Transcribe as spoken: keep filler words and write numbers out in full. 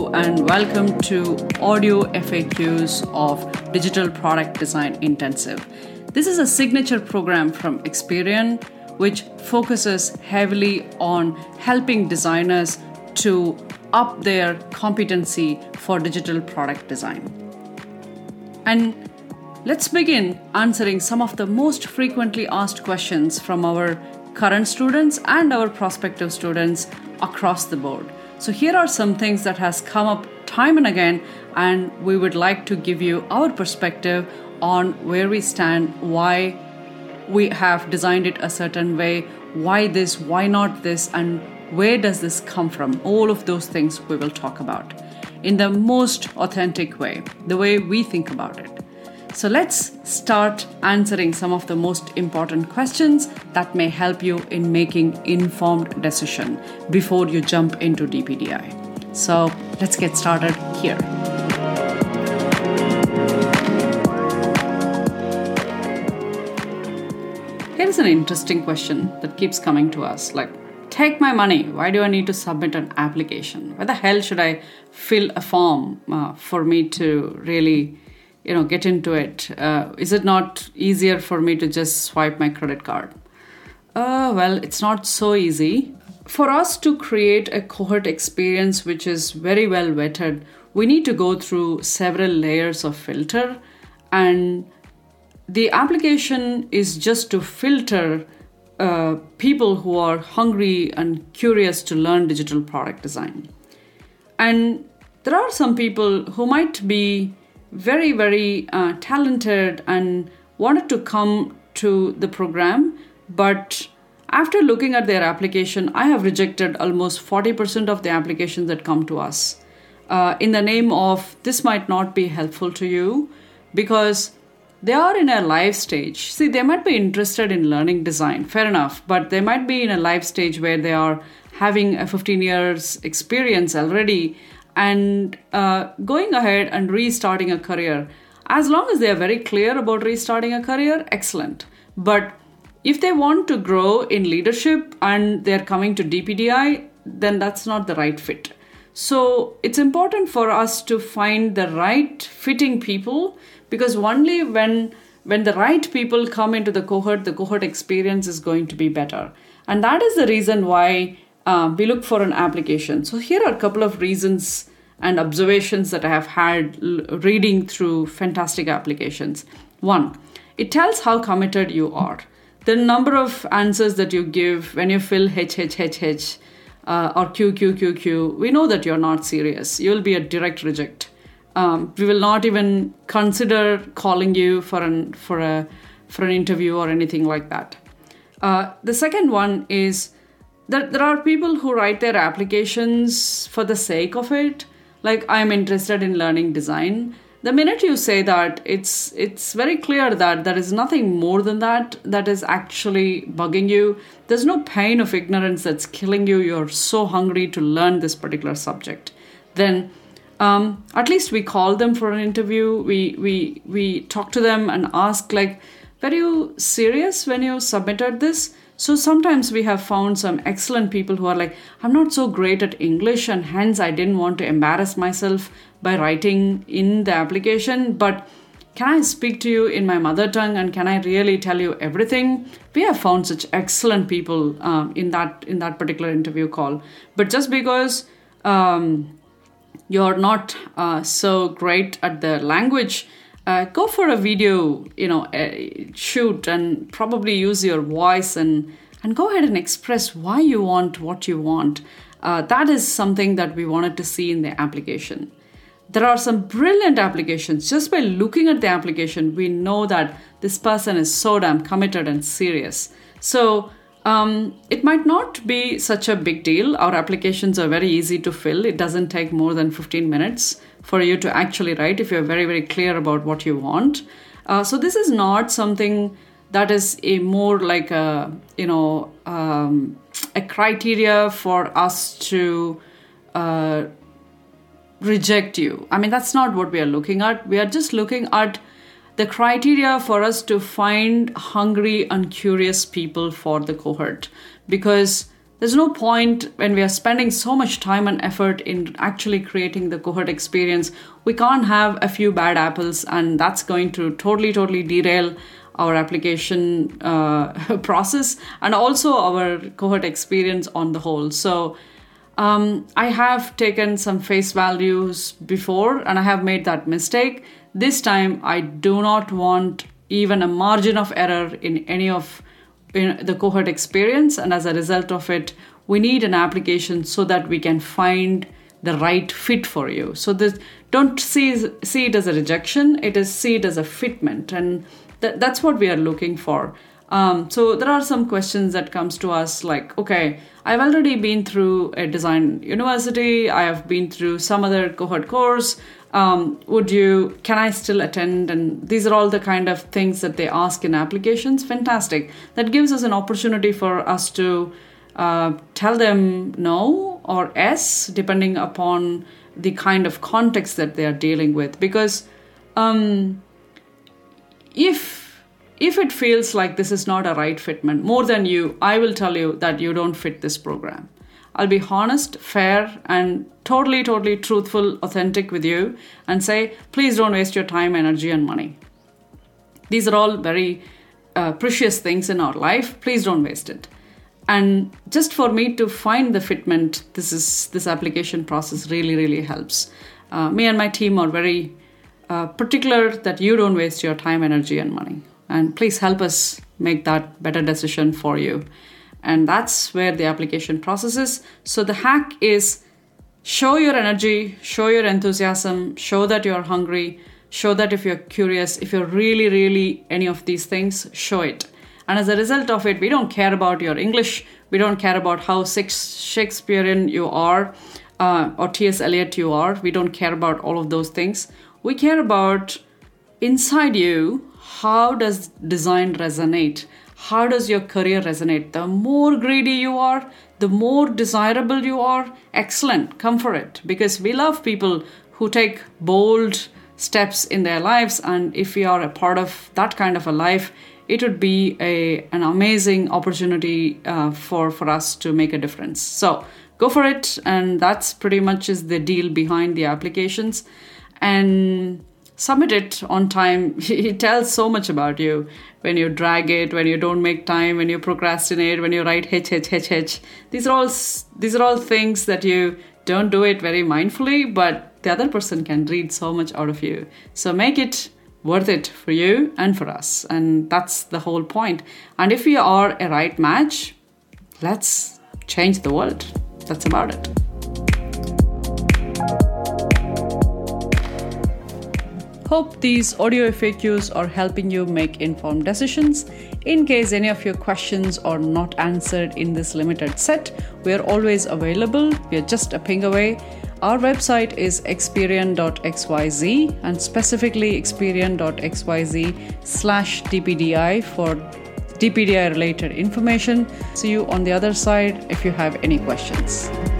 Hello and welcome to Audio F A Qs of Digital Product Design Intensive. This is a signature program from Experian which focuses heavily on helping designers to up their competency for digital product design. And let's begin answering some of the most frequently asked questions from our current students and our prospective students across the board. So here are some things that has come up time and again, and we would like to give you our perspective on where we stand, why we have designed it a certain way, why this, why not this, and where does this come from. All of those things we will talk about in the most authentic way, the way we think about it. So let's start answering some of the most important questions that may help you in making informed decision before you jump into D P D I. So let's get started here. Here's an interesting question that keeps coming to us, like, take my money. Why do I need to submit an application? Why the hell should I fill a form uh, for me to really you know, get into it? Uh, is it not easier for me to just swipe my credit card? Uh, well, it's not so easy. For us to create a cohort experience which is very well vetted, we need to go through several layers of filter, and the application is just to filter uh, people who are hungry and curious to learn digital product design. And there are some people who might be very, very uh, talented and wanted to come to the program. But after looking at their application, I have rejected almost forty percent of the applications that come to us uh, in the name of this might not be helpful to you because they are in a live stage. See, they might be interested in learning design, fair enough, but they might be in a live stage where they are having a fifteen years experience already and uh, going ahead and restarting a career. As long as they are very clear about restarting a career, excellent. But if they want to grow in leadership and they're coming to D P D I, then that's not the right fit. So it's important for us to find the right fitting people, because only when, when the right people come into the cohort, the cohort experience is going to be better. And that is the reason why Uh, we look for an application. So here are a couple of reasons and observations that I have had l- reading through fantastic applications. One, it tells how committed you are. The number of answers that you give when you fill H H H H uh, or Q Q Q Q, we know that you're not serious. You'll be a direct reject. Um, we will not even consider calling you for an for a for an interview or anything like that. Uh, the second one is that there are people who write their applications for the sake of it, like I'm interested in learning design. The minute you say that, it's it's very clear that there is nothing more than that that is actually bugging you. There's no pain of ignorance that's killing you. You're so hungry to learn this particular subject. Then um, at least we call them for an interview. We we we talk to them and ask, like, were you serious when you submitted this? So sometimes we have found some excellent people who are like, I'm not so great at English and hence I didn't want to embarrass myself by writing in the application, but can I speak to you in my mother tongue and can I really tell you everything? We have found such excellent people um, in that in that particular interview call. But just because um, you're not uh, so great at the language, Uh, go for a video, you know, uh, shoot and probably use your voice and, and go ahead and express why you want what you want. Uh, that is something that we wanted to see in the application. There are some brilliant applications. Just by looking at the application, we know that this person is so damn committed and serious. So um, it might not be such a big deal. Our applications are very easy to fill. It doesn't take more than fifteen minutes for you to actually write if you're very, very clear about what you want. Uh, so this is not something that is a more like a, you know, um, a criteria for us to uh, reject you. I mean, that's not what we are looking at. We are just looking at the criteria for us to find hungry and curious people for the cohort, because there's no point when we are spending so much time and effort in actually creating the cohort experience. We can't have a few bad apples, and that's going to totally, totally derail our application uh, process and also our cohort experience on the whole. So um, I have taken some face values before and I have made that mistake. This time, I do not want even a margin of error in any of in the cohort experience. And as a result of it, we need an application so that we can find the right fit for you. So this, don't see, see it as a rejection, it is see it as a fitment. And th- that's what we are looking for. Um, so there are some questions that comes to us like, okay, I've already been through a design university. I have been through some other cohort course. Um, would you, can I still attend? And these are all the kind of things that they ask in applications. Fantastic. That gives us an opportunity for us to uh, tell them no or yes, depending upon the kind of context that they are dealing with. Because um, if If it feels like this is not a right fitment, more than you, I will tell you that you don't fit this program. I'll be honest, fair, and totally, totally truthful, authentic with you and say, please don't waste your time, energy, and money. These are all very uh, precious things in our life. Please don't waste it. And just for me to find the fitment, this is this application process really, really helps. Uh, me and my team are very uh, particular that you don't waste your time, energy, and money. And please help us make that better decision for you. And that's where the application process is. So the hack is show your energy, show your enthusiasm, show that you're hungry, show that if you're curious, if you're really, really any of these things, show it. And as a result of it, we don't care about your English. We don't care about how Shakespearean you are uh, or T S Eliot you are. We don't care about all of those things. We care about inside you, how does design resonate? How does your career resonate? The more greedy you are, the more desirable you are, excellent, come for it. Because we love people who take bold steps in their lives. And if we are a part of that kind of a life, it would be a, an amazing opportunity uh, for, for us to make a difference. So go for it. And that's pretty much is the deal behind the applications. And submit it on time. It tells so much about you when you drag it, when you don't make time, when you procrastinate, when you write H, H, H, H. These are all these are all things that you don't do it very mindfully, but the other person can read so much out of you. So make it worth it for you and for us. And that's the whole point. And if we are a right match, let's change the world. That's about it. Hope these audio F A Qs are helping you make informed decisions. In case any of your questions are not answered in this limited set, we are always available. We are just a ping away. Our website is experian dot x y z and specifically experian dot x y z slash D P D I for D P D I related information. See you on the other side if you have any questions.